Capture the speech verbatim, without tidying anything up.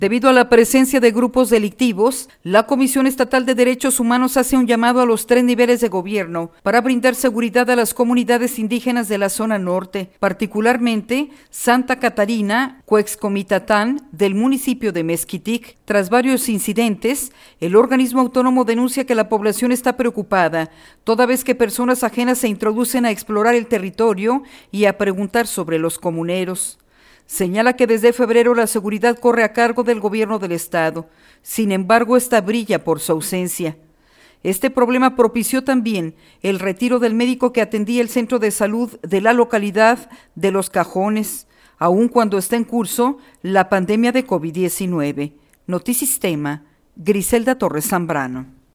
Debido a la presencia de grupos delictivos, la Comisión Estatal de Derechos Humanos hace un llamado a los tres niveles de gobierno para brindar seguridad a las comunidades indígenas de la zona norte, particularmente Santa Catarina, Cuexcomitatán, del municipio de Mezquitic. Tras varios incidentes, el organismo autónomo denuncia que la población está preocupada, toda vez que personas ajenas se introducen a explorar el territorio y a preguntar sobre los comuneros. Señala que desde febrero la seguridad corre a cargo del gobierno del estado. Sin embargo, esta brilla por su ausencia. Este problema propició también el retiro del médico que atendía el centro de salud de la localidad de Los Cajones, aun cuando está en curso la pandemia de COVID diecinueve. Notisistema, Griselda Torres Zambrano.